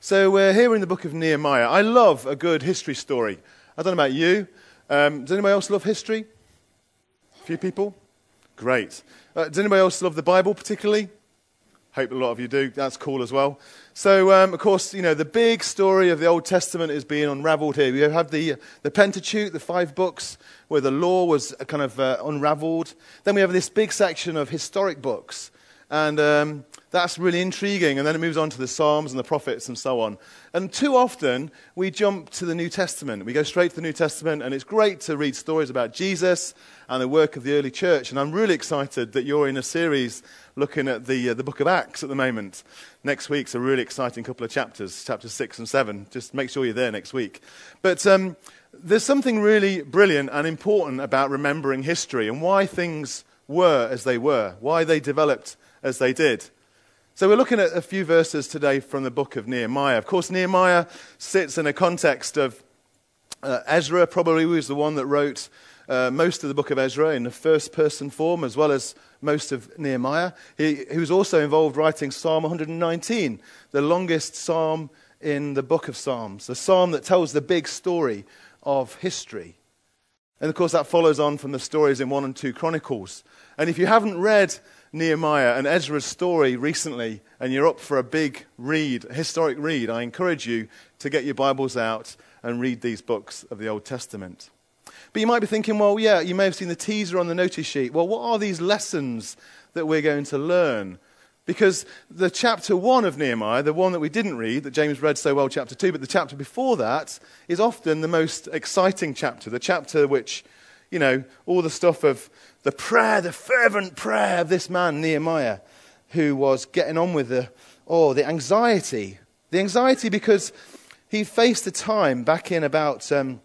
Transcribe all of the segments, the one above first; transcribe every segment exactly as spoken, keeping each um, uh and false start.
So we're here in the book of Nehemiah. I love a good history story. I don't know about you. Um, does anybody else love history? A few people? Great. Uh, does anybody else love the Bible particularly? Hope a lot of you do. That's cool as well. So, um, of course, you know, the big story of the Old Testament is being unraveled here. We have the the Pentateuch, the five books, where the law was kind of uh, unraveled. Then we have this big section of historic books. And um, that's really intriguing. And then it moves on to the Psalms and the prophets and so on. And too often, we jump to the New Testament. We go straight to the New Testament, and it's great to read stories about Jesus and the work of the early church. And I'm really excited that you're in a series looking at the uh, the book of Acts at the moment. Next week's a really exciting couple of chapters, chapters six and seven. Just make sure you're there next week. But um, there's something really brilliant and important about remembering history and why things were as they were, why they developed as they did. So we're looking at a few verses today from the book of Nehemiah. Of course, Nehemiah sits in a context of uh, Ezra probably was the one that wrote uh, most of the book of Ezra in the first person form, as well as most of Nehemiah. He, he was also involved writing Psalm one hundred nineteen, the longest psalm in the book of Psalms, the psalm that tells the big story of history. And of course, that follows on from the stories in one and two Chronicles. And if you haven't read Nehemiah and Ezra's story recently, and you're up for a big read, a historic read, I encourage you to get your Bibles out and read these books of the Old Testament. But you might be thinking, well, yeah, you may have seen the teaser on the notice sheet. Well, what are these lessons that we're going to learn? Because the chapter one of Nehemiah, the one that we didn't read, that James read so well, chapter two, but the chapter before that is often the most exciting chapter, the chapter which, you know, all the stuff of the prayer, the fervent prayer of this man, Nehemiah, who was getting on with the, oh, the anxiety. The anxiety because he faced a time back in about um,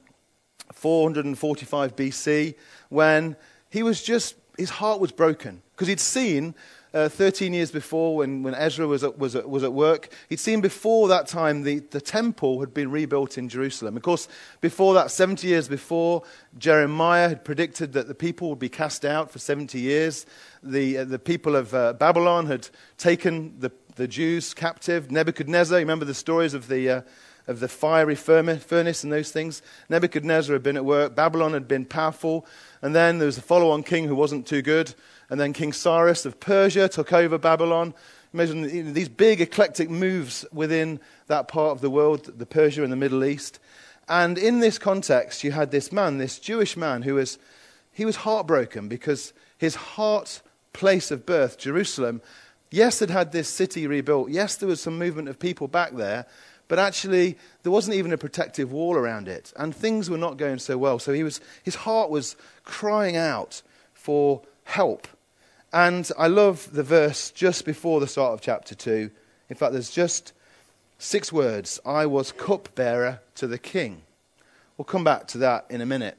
four forty-five B C when he was just, his heart was broken. Because he'd seen uh, thirteen years before when, when Ezra was at, was, at, was at work, he'd seen before that time the, the temple had been rebuilt in Jerusalem. Of course, before that, seventy years before, Jeremiah had predicted that the people would be cast out for seventy years. The, uh, the people of uh, Babylon had taken the, the Jews captive. Nebuchadnezzar, you remember the stories of the... Uh, of the fiery furnace and those things. Nebuchadnezzar had been at work. Babylon had been powerful. And then there was a follow-on king who wasn't too good. And then King Cyrus of Persia took over Babylon. Imagine these big eclectic moves within that part of the world, the Persia and the Middle East. And in this context, you had this man, this Jewish man, who was, he was heartbroken because his heart place of birth, Jerusalem, yes, had had this city rebuilt. Yes, there was some movement of people back there. But actually, there wasn't even a protective wall around it. And things were not going so well. So he was, his heart was crying out for help. And I love the verse just before the start of chapter two. In fact, there's just six words. I was cupbearer to the king. We'll come back to that in a minute.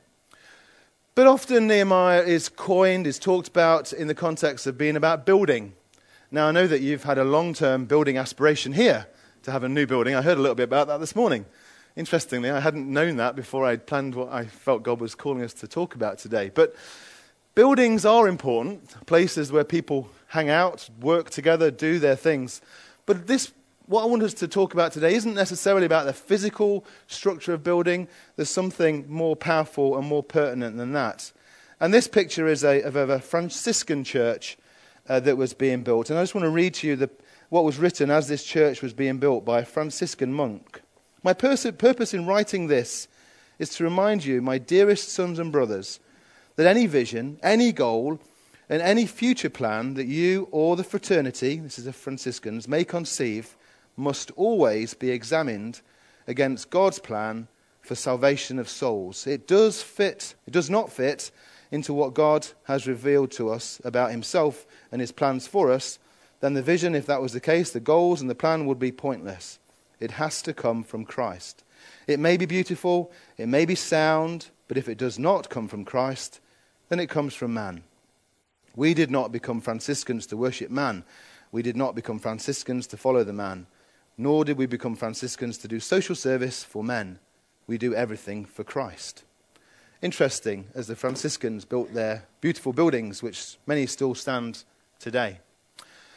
But often Nehemiah is coined, is talked about in the context of being about building. Now, I know that you've had a long-term building aspiration here, to have a new building. I heard a little bit about that this morning. Interestingly, I hadn't known that before I planned what I felt God was calling us to talk about today. But buildings are important, places where people hang out, work together, do their things. But this, what I want us to talk about today isn't necessarily about the physical structure of building. There's something more powerful and more pertinent than that. And this picture is a, of a Franciscan church uh, that was being built. And I just want to read to you the what was written as this church was being built by a Franciscan monk. My pers- purpose in writing this is to remind you, my dearest sons and brothers, that any vision, any goal, and any future plan that you or the fraternity, this is the Franciscans, may conceive, must always be examined against God's plan for salvation of souls. It does fit, it does not fit into what God has revealed to us about himself and his plans for us, then the vision, if that was the case, the goals and the plan would be pointless. It has to come from Christ. It may be beautiful, it may be sound, but if it does not come from Christ, then it comes from man. We did not become Franciscans to worship man. We did not become Franciscans to follow the man. Nor did we become Franciscans to do social service for men. We do everything for Christ. Interesting, as the Franciscans built their beautiful buildings, which many still stand today.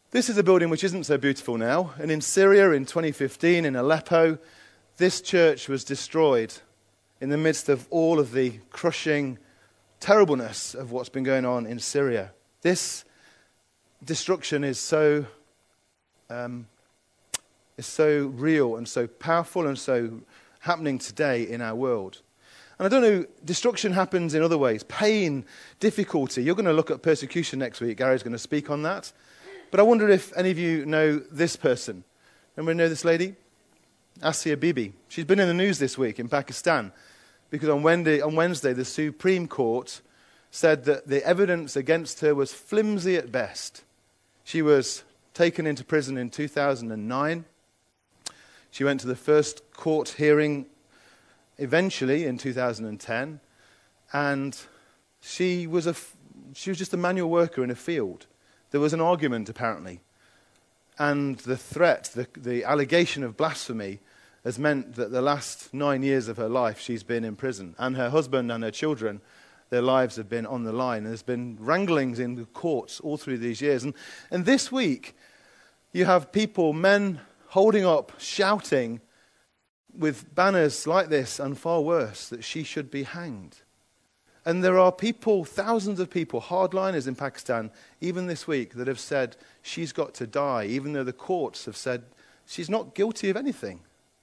This is a building which isn't so beautiful now. And in Syria in twenty fifteen, in Aleppo, this church was destroyed in the midst of all of the crushing terribleness of what's been going on in Syria. This destruction is so um, is so real and so powerful and so happening today in our world. And I don't know, destruction happens in other ways. Pain, difficulty. You're going to look at persecution next week. Gary's going to speak on that. But I wonder if any of you know this person. Anyone know this lady? Asia Bibi. She's been in the news this week in Pakistan because on Wednesday, on Wednesday the Supreme Court said that the evidence against her was flimsy at best. She was taken into prison in two thousand nine. She went to the first court hearing eventually in two thousand ten, and she was a she was just a manual worker in a field. There was an argument apparently, and the threat, the, the allegation of blasphemy has meant that the last nine years of her life she's been in prison, and her husband and her children, their lives have been on the line. And there's been wranglings in the courts all through these years. And, and this week, you have people, men, holding up, shouting with banners like this and far worse, that she should be hanged. And there are people, thousands of people, hardliners in Pakistan, even this week, that have said she's got to die, even though the courts have said she's not guilty of anything.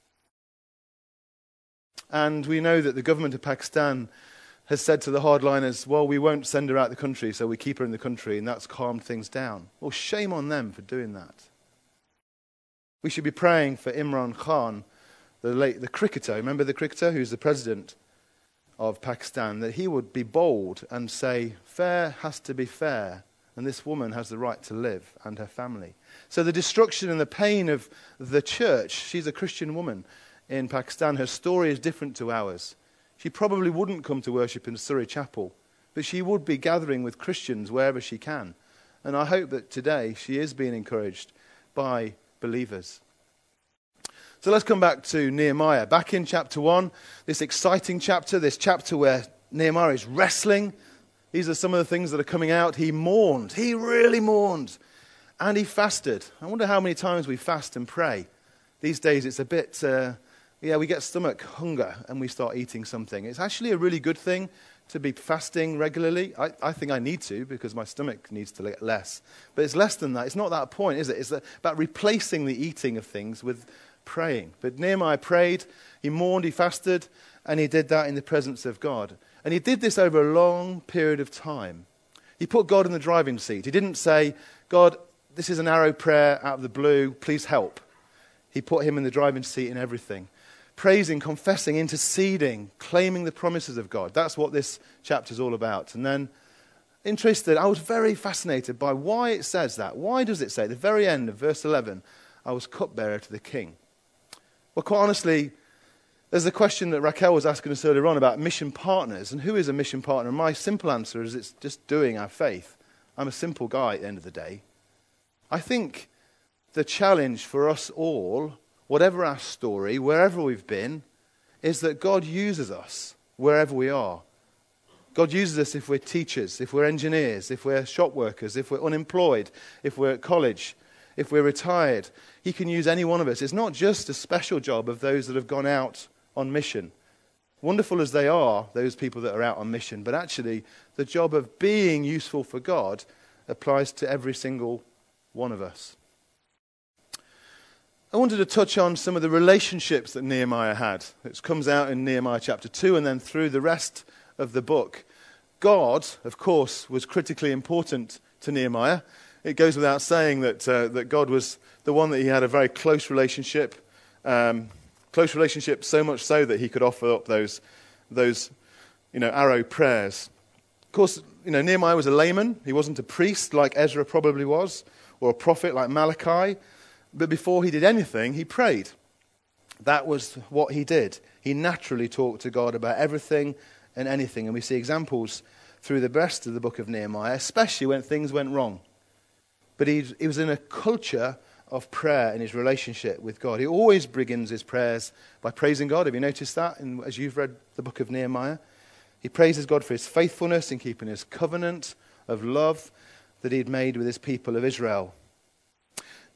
And we know that the government of Pakistan has said to the hardliners, well, we won't send her out the country, so we keep her in the country, and that's calmed things down. Well, shame on them for doing that. We should be praying for Imran Khan, the late the cricketer, remember the cricketer who's the president of Pakistan, that he would be bold and say, fair has to be fair, and this woman has the right to live and her family. So the destruction and the pain of the church, she's a Christian woman in Pakistan, her story is different to ours. She probably wouldn't come to worship in Surrey Chapel, but she would be gathering with Christians wherever she can. And I hope that today she is being encouraged by believers. So let's come back to Nehemiah. Back in chapter one, this exciting chapter, this chapter where Nehemiah is wrestling. These are some of the things that are coming out. He mourned. He really mourned. And he fasted. I wonder how many times we fast and pray. These days it's a bit, uh, yeah, we get stomach hunger and we start eating something. It's actually a really good thing to be fasting regularly. I, I think I need to because my stomach needs to get less. But it's less than that. It's not that point, is it? It's about replacing the eating of things with praying. But Nehemiah prayed, he mourned, he fasted, and he did that in the presence of God. And he did this over a long period of time. He put God in the driving seat. He didn't say, God, this is an arrow prayer out of the blue, please help. He put him in the driving seat in everything. Praising, confessing, interceding, claiming the promises of God. That's what this chapter is all about. And then, interested, I was very fascinated by why it says that. Why does it say, at the very end of verse eleven, I was cupbearer to the king? Well, quite honestly, there's a question that Raquel was asking us earlier on about mission partners. And who is a mission partner? My simple answer is it's just doing our faith. I'm a simple guy at the end of the day. I think the challenge for us all, whatever our story, wherever we've been, is that God uses us wherever we are. God uses us if we're teachers, if we're engineers, if we're shop workers, if we're unemployed, if we're at college, if we're retired. He can use any one of us. It's not just a special job of those that have gone out on mission. Wonderful as they are, those people that are out on mission, but actually the job of being useful for God applies to every single one of us. I wanted to touch on some of the relationships that Nehemiah had. It comes out in Nehemiah chapter two and then through the rest of the book. God, of course, was critically important to Nehemiah. It goes without saying that uh, that God was the one that he had a very close relationship, um, close relationship so much so that he could offer up those those you know arrow prayers. Of course, you know Nehemiah was a layman. He wasn't a priest like Ezra probably was, or a prophet like Malachi. But before he did anything, he prayed. That was what he did. He naturally talked to God about everything and anything. And we see examples through the rest of the book of Nehemiah, especially when things went wrong. But he, he was in a culture of prayer in his relationship with God. He always begins his prayers by praising God. Have you noticed that in, as you've read the book of Nehemiah? He praises God for his faithfulness in keeping his covenant of love that he had made with his people of Israel.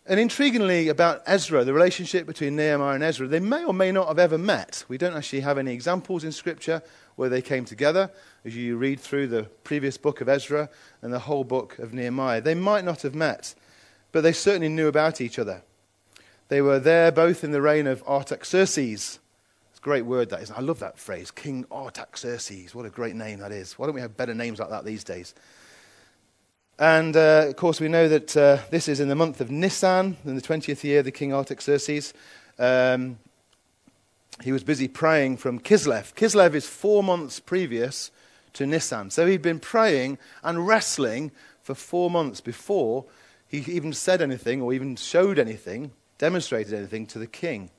And intriguingly about Ezra, the relationship between Nehemiah and Ezra, they may or may not have ever met. We don't actually have any examples in Scripture where they came together. As you read through the previous book of Ezra and the whole book of Nehemiah, they might not have met, but they certainly knew about each other. They were there both in the reign of Artaxerxes. It's a great word, that is. I love that phrase, King Artaxerxes. What a great name that is. Why don't we have better names like that these days? And, uh, of course, we know that uh, this is in the month of Nisan, in the twentieth year of the King Artaxerxes. Um, he was busy praying from Kislev. Kislev is four months previous to Nisan. So he'd been praying and wrestling for four months before he even said anything or even showed anything, demonstrated anything to the king.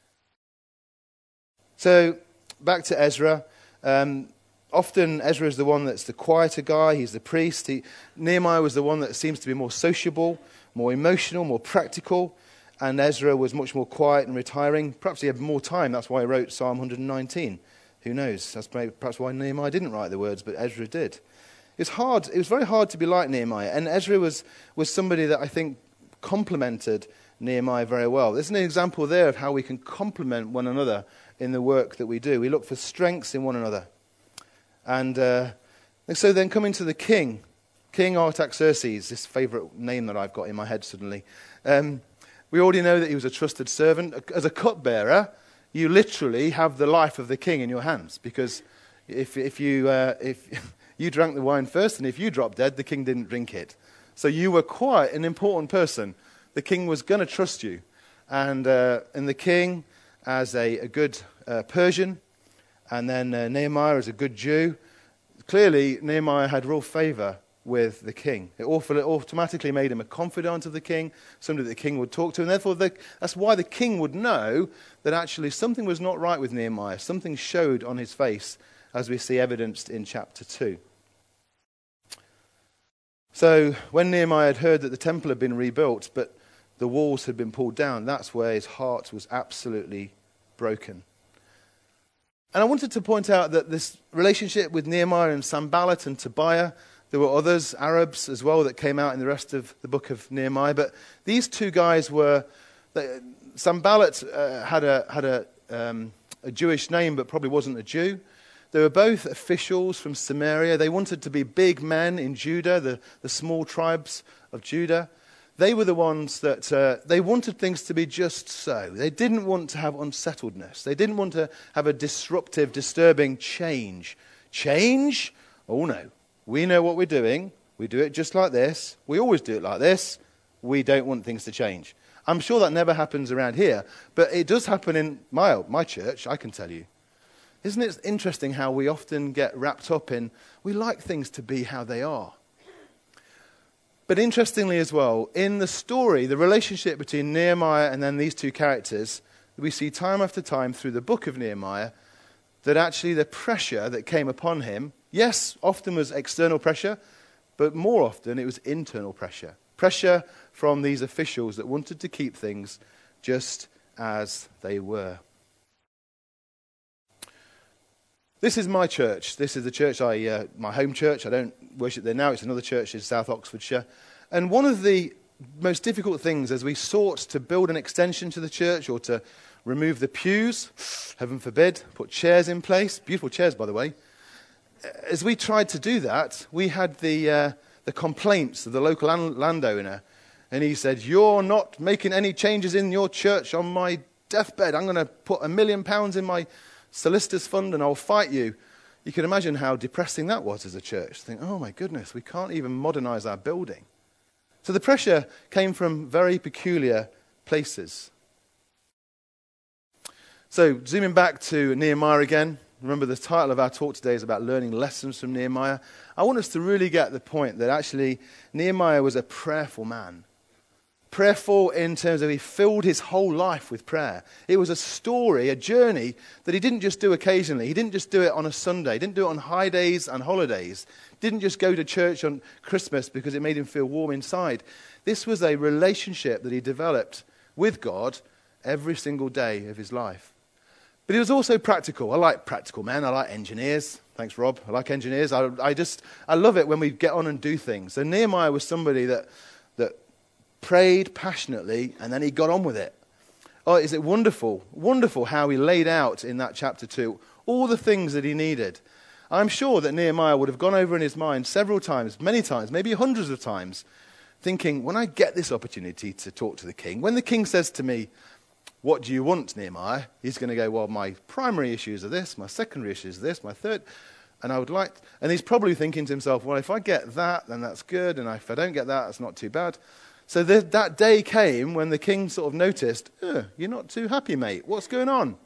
So, back to Ezra. Um, often Ezra is the one that's the quieter guy. He's the priest. He, Nehemiah was the one that seems to be more sociable, more emotional, more practical. And Ezra was much more quiet and retiring. Perhaps he had more time. That's why he wrote Psalm one hundred nineteen. Who knows? That's perhaps why Nehemiah didn't write the words, but Ezra did. It was hard. It was very hard to be like Nehemiah. And Ezra was, was somebody that I think complemented Nehemiah very well. There's an example there of how we can complement one another in the work that we do. We look for strengths in one another. And, uh, and so then coming to the king, King Artaxerxes, this favourite name that I've got in my head suddenly. Um, we already know that he was a trusted servant. As a cupbearer, you literally have the life of the king in your hands. Because if, if, you, uh, if you drank the wine first, and if you dropped dead, the king didn't drink it. So you were quite an important person. The king was going to trust you. And, uh, and the king, as a, a good uh, Persian, and then uh, Nehemiah as a good Jew, clearly Nehemiah had real favour with the king. It automatically made him a confidant of the king, somebody that the king would talk to, and therefore the, that's why the king would know that actually something was not right with Nehemiah. Something showed on his face, as we see evidenced in chapter two. So when Nehemiah had heard that the temple had been rebuilt, but the walls had been pulled down, that's where his heart was absolutely broken. And I wanted to point out that this relationship with Nehemiah and Sanballat and Tobiah, there were others, Arabs as well, that came out in the rest of the book of Nehemiah. But these two guys were, they, Sanballat uh, had a had a, um, a Jewish name, but probably wasn't a Jew. They were both officials from Samaria. They wanted to be big men in Judah, the, the small tribes of Judah. They were the ones that, uh, they wanted things to be just so. They didn't want to have unsettledness. They didn't want to have a disruptive, disturbing change. Change? Oh no. We know what we're doing. We do it just like this. We always do it like this. We don't want things to change. I'm sure that never happens around here, but it does happen in my, my church, I can tell you. Isn't it interesting how we often get wrapped up in, we like things to be how they are. But interestingly as well, in the story, the relationship between Nehemiah and then these two characters, we see time after time through the book of Nehemiah that actually the pressure that came upon him, yes, often was external pressure, but more often it was internal pressure. Pressure from these officials that wanted to keep things just as they were. This is my church. This is the church, I, uh, my home church. I don't worship there now. It's another church in South Oxfordshire. And one of the most difficult things as we sought to build an extension to the church or to remove the pews, heaven forbid, put chairs in place, beautiful chairs, by the way. As we tried to do that, we had the, uh, the complaints of the local landowner. And he said, "You're not making any changes in your church on my deathbed. I'm going to put a million pounds in my solicitor's fund and I'll fight you." You can imagine how depressing that was as a church. Think, oh my goodness, we can't even modernize our building. So the pressure came from very peculiar places. So zooming back to Nehemiah again. Remember the title of our talk today is about learning lessons from Nehemiah. I want us to really get the point that actually Nehemiah was a prayerful man. Prayerful in terms of he filled his whole life with prayer. It was a story, a journey that he didn't just do occasionally. He didn't just do it on a Sunday. He didn't do it on high days and holidays. Didn't just go to church on Christmas because it made him feel warm inside. This was a relationship that he developed with God every single day of his life. But he was also practical. I like practical men. I like engineers. Thanks, Rob. I like engineers. I, I just, I love it when we get on and do things. So Nehemiah was somebody that, that prayed passionately, and then he got on with it. Oh, is it wonderful, wonderful how he laid out in that chapter two all the things that he needed. I'm sure that Nehemiah would have gone over in his mind several times, many times, maybe hundreds of times, thinking, when I get this opportunity to talk to the king, when the king says to me, what do you want, Nehemiah? He's going to go, well, my primary issues are this, my secondary issues are this, my third, and I would like, and he's probably thinking to himself, well, if I get that, then that's good, and if I don't get that, that's not too bad. So the, that day came when the king sort of noticed, oh, you're not too happy, mate. What's going on?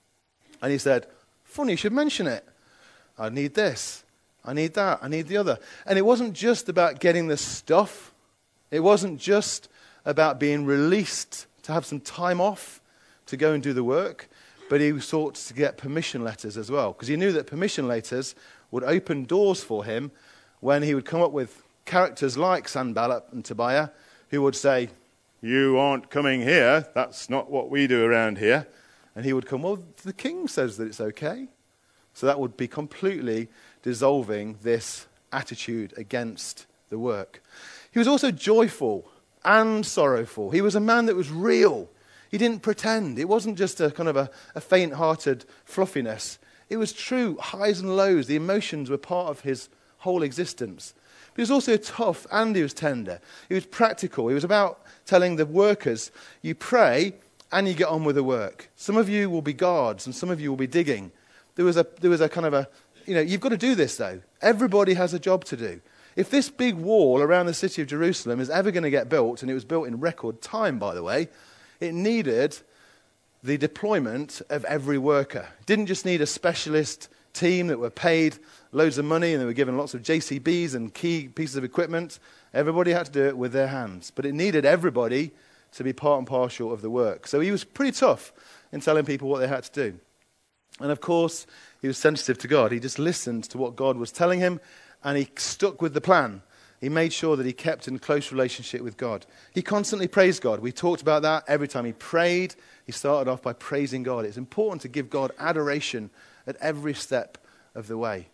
And he said, funny you should mention it. I need this. I need that. I need the other. And it wasn't just about getting the stuff. It wasn't just about being released to have some time off to go and do the work. But he sought to get permission letters as well. Because he knew that permission letters would open doors for him when he would come up with characters like Sanballat and Tobiah, who would say, you aren't coming here. That's not what we do around here. And he would come, well, the king says that it's okay. So that would be completely dissolving this attitude against the work. He was also joyful and sorrowful. He was a man that was real. He didn't pretend. It wasn't just a kind of a, a faint-hearted fluffiness. It was true highs and lows. The emotions were part of his whole existence. But he was also tough and he was tender. He was practical. He was about telling the workers, you pray and you get on with the work. Some of you will be guards and some of you will be digging. There was a there was a kind of a, you know, you've got to do this though. Everybody has a job to do. If this big wall around the city of Jerusalem is ever going to get built, and it was built in record time, by the way, it needed the deployment of every worker. It didn't just need a specialist team that were paid loads of money and they were given lots of J C Bs and key pieces of equipment. Everybody had to do it with their hands. But it needed everybody to be part and parcel of the work. So he was pretty tough in telling people what they had to do. And of course, he was sensitive to God. He just listened to what God was telling him, and he stuck with the plan. He made sure that he kept in close relationship with God. He constantly praised God. We talked about that. Every time he prayed, he started off by praising God. It's important to give God adoration at every step of the way.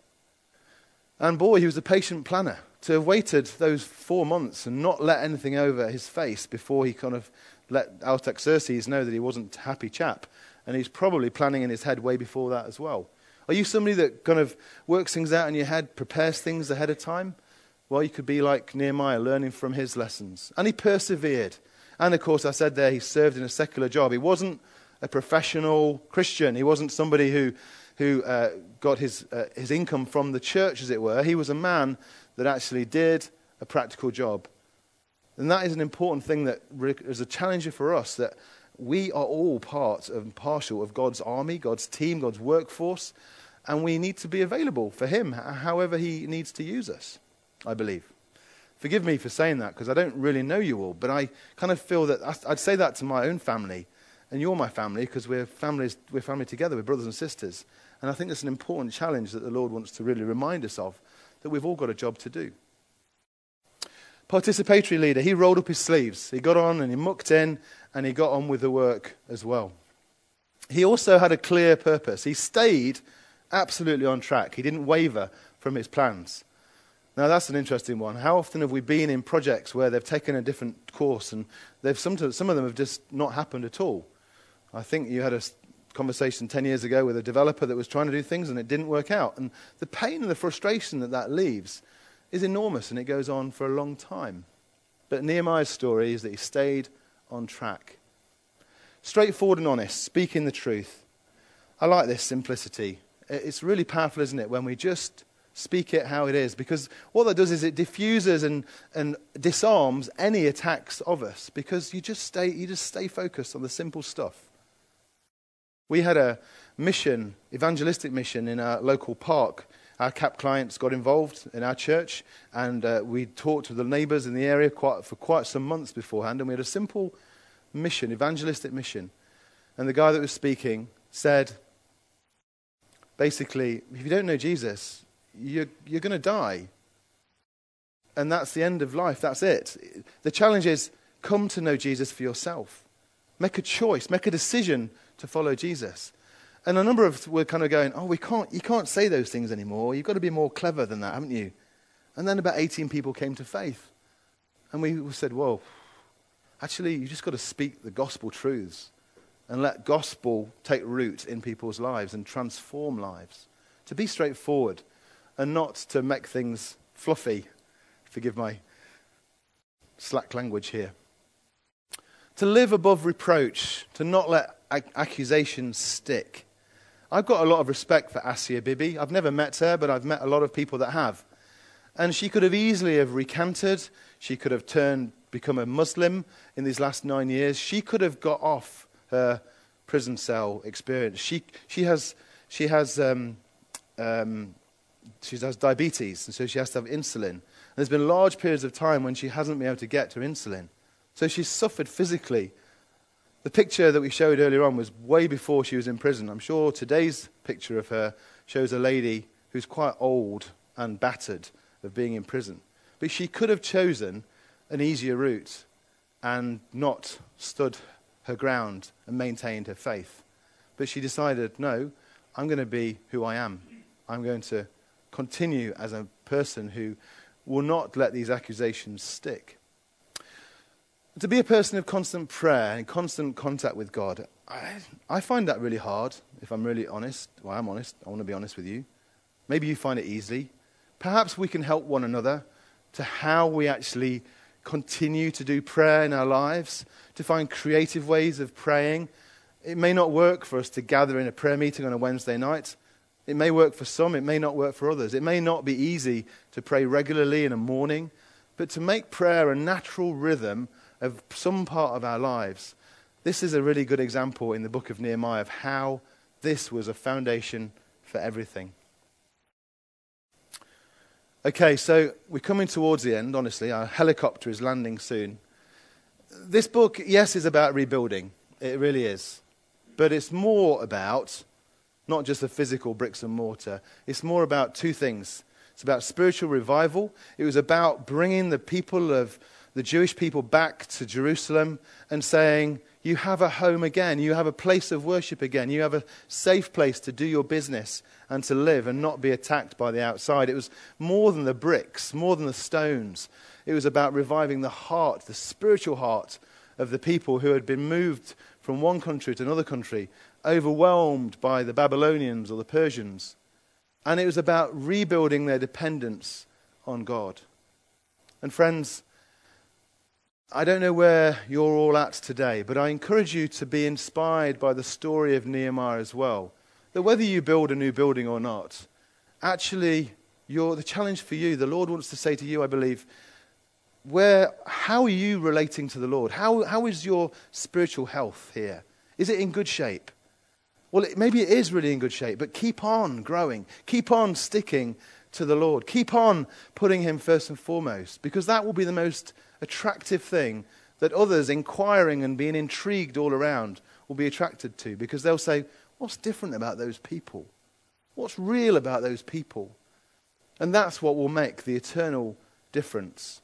And boy, he was a patient planner. To have waited those four months and not let anything over his face before he kind of let Artaxerxes know that he wasn't a happy chap. And he's probably planning in his head way before that as well. Are you somebody that kind of works things out in your head, prepares things ahead of time? Well, you could be like Nehemiah, learning from his lessons. And he persevered. And of course, I said there, he served in a secular job. He wasn't a professional Christian. He wasn't somebody who who uh, got his uh, his income from the church, as it were. He was a man that actually did a practical job. And that is an important thing that is a challenger for us, that we are all part and partial of God's army, God's team, God's workforce, and we need to be available for him however he needs to use us, I believe. Forgive me for saying that, because I don't really know you all, but I kind of feel that I'd say that to my own family, and you're my family, because we're families, we're family together, we're brothers and sisters. And I think that's an important challenge that the Lord wants to really remind us of, that we've all got a job to do. Participatory leader, he rolled up his sleeves. He got on and he mucked in and he got on with the work as well. He also had a clear purpose. He stayed absolutely on track. He didn't waver from his plans. Now that's an interesting one. How often have we been in projects where they've taken a different course and they've sometimes, some of them have just not happened at all? I think you had a conversation ten years ago with a developer that was trying to do things and it didn't work out. And the pain and the frustration that that leaves is enormous, and it goes on for a long time. But Nehemiah's story is that he stayed on track. Straightforward and honest, speaking the truth. I like this simplicity. It's really powerful, isn't it, when we just speak it how it is, because what that does is it diffuses and, and disarms any attacks of us, because you just stay you just stay focused on the simple stuff. We had a mission, evangelistic mission in our local park. Our C A P clients got involved in our church, and uh, we talked to the neighbours in the area quite, for quite some months beforehand, and we had a simple mission, evangelistic mission. And the guy that was speaking said, basically, if you don't know Jesus, you're, you're going to die. And that's the end of life, that's it. The challenge is, come to know Jesus for yourself. Make a choice, make a decision to follow Jesus. And a number of us were kind of going, oh, we can't, you can't say those things anymore. You've got to be more clever than that, haven't you? And then about eighteen people came to faith. And we said, whoa, Actually, you just got to speak the gospel truths and let gospel take root in people's lives and transform lives. To be straightforward and not to make things fluffy. Forgive my slack language here. To live above reproach, to not let ac- accusations stick. I've got a lot of respect for Asia Bibi. I've never met her, but I've met a lot of people that have. And she could have easily have recanted. She could have turned, become a Muslim in these last nine years. She could have got off her prison cell experience. She she has she has um, um, she has diabetes, and so she has to have insulin. And there's been large periods of time when she hasn't been able to get to insulin. So she's suffered physically. The picture that we showed earlier on was way before she was in prison. I'm sure today's picture of her shows a lady who's quite old and battered of being in prison. But she could have chosen an easier route and not stood her ground and maintained her faith. But she decided, no, I'm going to be who I am. I'm going to continue as a person who will not let these accusations stick. To be a person of constant prayer and constant contact with God, I, I find that really hard, if I'm really honest. Well, I'm honest. I want to be honest with you. Maybe you find it easy. Perhaps we can help one another to how we actually continue to do prayer in our lives, to find creative ways of praying. It may not work for us to gather in a prayer meeting on a Wednesday night. It may work for some. It may not work for others. It may not be easy to pray regularly in a morning, but to make prayer a natural rhythm of some part of our lives. This is a really good example in the book of Nehemiah of how this was a foundation for everything. Okay, so we're coming towards the end, honestly. Our helicopter is landing soon. This book, yes, is about rebuilding. It really is. But it's more about not just the physical bricks and mortar. It's more about two things. It's about spiritual revival. It was about bringing the people of the Jewish people back to Jerusalem and saying, you have a home again. You have a place of worship again. You have a safe place to do your business and to live and not be attacked by the outside. It was more than the bricks, more than the stones. It was about reviving the heart, the spiritual heart of the people who had been moved from one country to another country, overwhelmed by the Babylonians or the Persians. And it was about rebuilding their dependence on God. And friends, I don't know where you're all at today, but I encourage you to be inspired by the story of Nehemiah as well. That whether you build a new building or not, actually, you're, the challenge for you, the Lord wants to say to you, I believe, where, how are you relating to the Lord? How, how is your spiritual health here? Is it in good shape? Well, it, maybe it is really in good shape, but keep on growing. Keep on sticking to the Lord. Keep on putting him first and foremost, because that will be the most attractive thing that others inquiring and being intrigued all around will be attracted to, because they'll say, what's different about those people? What's real about those people? And that's what will make the eternal difference.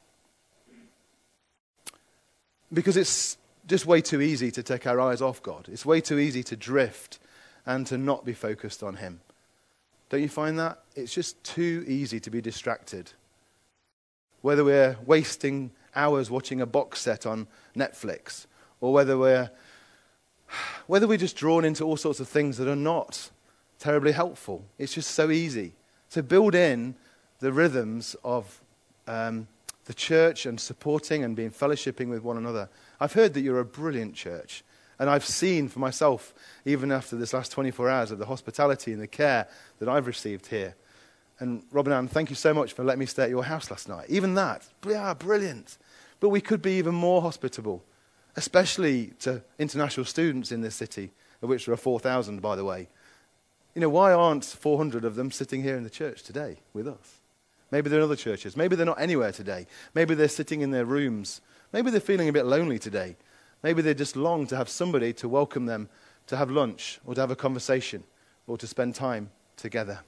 Because it's just way too easy to take our eyes off God. It's way too easy to drift and to not be focused on him. Don't you find that? It's just too easy to be distracted. Whether we're wasting hours watching a box set on Netflix, or whether we're whether we're just drawn into all sorts of things that are not terribly helpful. It's just so easy. So build in the rhythms of um, the church and supporting and being fellowshipping with one another. I've heard that you're a brilliant church, and I've seen for myself, even after this last twenty-four hours, of the hospitality and the care that I've received here. And Robin Ann, thank you so much for letting me stay at your house last night. Even that, yeah, brilliant. But we could be even more hospitable, especially to international students in this city, of which there are four thousand, by the way. You know, why aren't four hundred of them sitting here in the church today with us? Maybe they're in other churches. Maybe they're not anywhere today. Maybe they're sitting in their rooms. Maybe they're feeling a bit lonely today. Maybe they just long to have somebody to welcome them to have lunch or to have a conversation or to spend time together.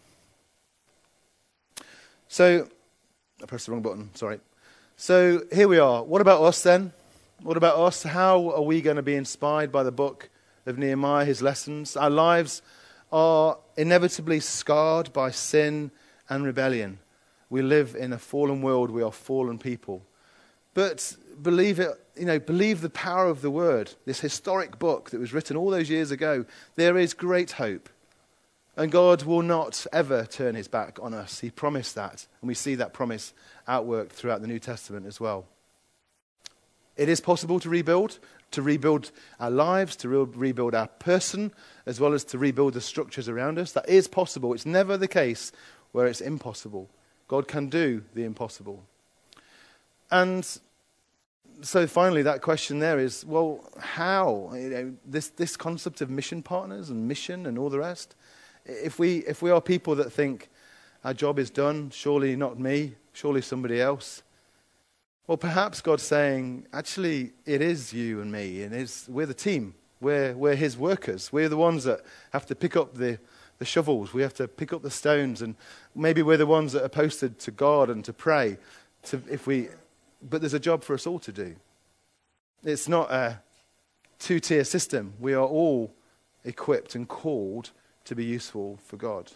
So, I pressed the wrong button, sorry. So here we are. What about us then? What about us? How are we going to be inspired by the book of Nehemiah, his lessons? Our lives are inevitably scarred by sin and rebellion. We live in a fallen world. We are fallen people. But believe it, you know, believe the power of the word, this historic book that was written all those years ago. There is great hope. And God will not ever turn his back on us. He promised that. And we see that promise outworked throughout the New Testament as well. It is possible to rebuild, to rebuild our lives, to re- rebuild our person, as well as to rebuild the structures around us. That is possible. It's never the case where it's impossible. God can do the impossible. And so finally, that question there is, well, how? You know, this, this concept of mission partners and mission and all the rest. If we, if we are people that think our job is done, surely not me, surely somebody else. Well, perhaps God's saying, actually, it is you and me, and it's, we're the team. We're, we're his workers. We're the ones that have to pick up the, the shovels. We have to pick up the stones, and maybe we're the ones that are posted to God and to pray. To, if we, but there's a job for us all to do. It's not a two-tier system. We are all equipped and called to be useful for God.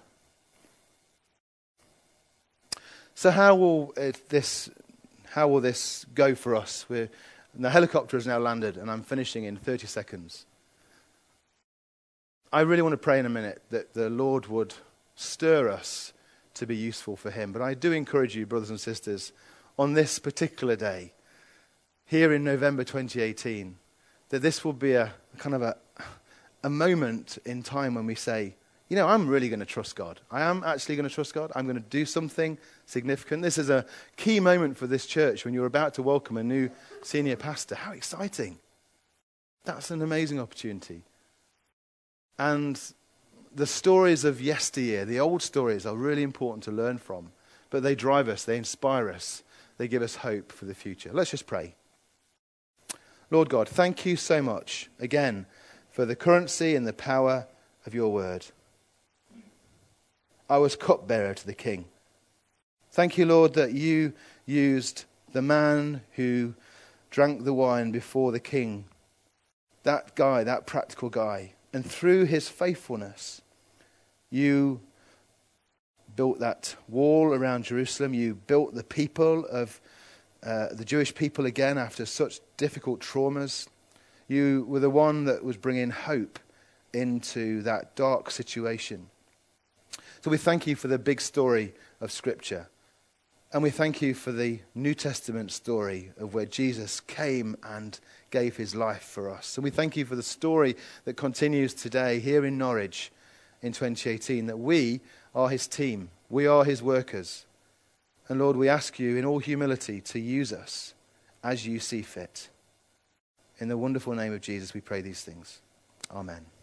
So how will it, this how will this go for us? We're, the helicopter has now landed, and I'm finishing in thirty seconds. I really want to pray in a minute that the Lord would stir us to be useful for him. But I do encourage you, brothers and sisters, on this particular day, here in November twenty eighteen, that this will be a kind of a a moment in time when we say, you know, I'm really going to trust God. I am actually going to trust God. I'm going to do something significant. This is a key moment for this church when you're about to welcome a new senior pastor. How exciting. That's an amazing opportunity. And the stories of yesteryear, the old stories, are really important to learn from. But they drive us, they inspire us, they give us hope for the future. Let's just pray. Lord God, thank you so much, again, for the currency and the power of your word. I was cupbearer to the king. Thank you, Lord, that you used the man who drank the wine before the king, that guy, that practical guy, and through his faithfulness, you built that wall around Jerusalem. You built the people of uh, the Jewish people again after such difficult traumas. You were the one that was bringing hope into that dark situation. So we thank you for the big story of Scripture. And we thank you for the New Testament story of where Jesus came and gave his life for us. And we thank you for the story that continues today here in Norwich in twenty eighteen, that we are his team. We are his workers. And Lord, we ask you in all humility to use us as you see fit. In the wonderful name of Jesus, we pray these things. Amen.